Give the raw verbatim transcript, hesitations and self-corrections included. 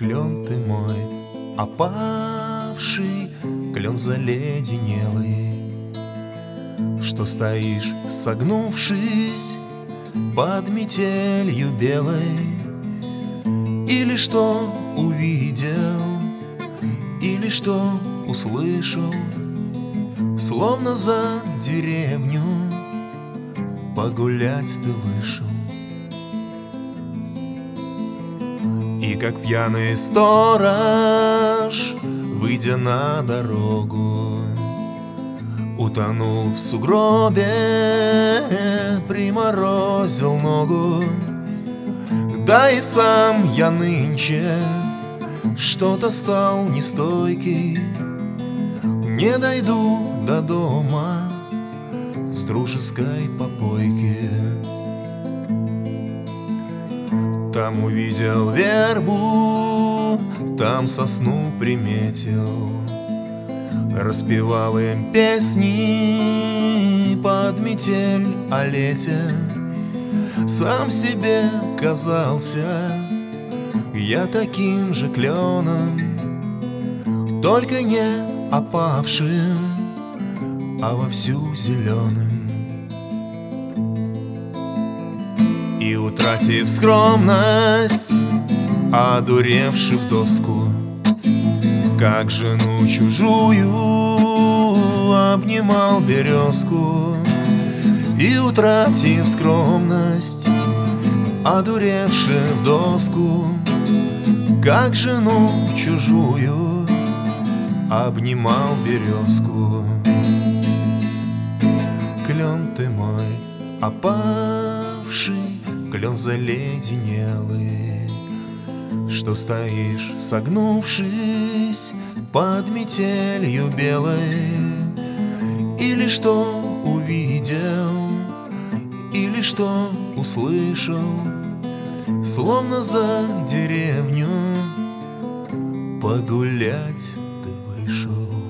Клен ты мой опавший, клен заледенелый, что стоишь, согнувшись под метелью белой. Или что увидел, или что услышал, словно за деревню погулять ты вышел. И как пьяный сторож, выйдя на дорогу, утонул в сугробе, приморозил ногу. Да и сам я нынче что-то стал нестойкий, не дойду до дома с дружеской попойки. Там увидел вербу, там сосну приметил, распевал им песни под метель о лете. Сам себе казался я таким же кленом, только не опавшим, а вовсю зеленым. И, утратив скромность, одуревший в доску, как жену чужую обнимал березку. И, утратив скромность, одуревший в доску, как жену чужую обнимал березку. Клен ты мой опавший, клен заледенелый, что стоишь, согнувшись под метелью белой. Или что увидел, или что услышал, словно за деревню погулять ты вышел.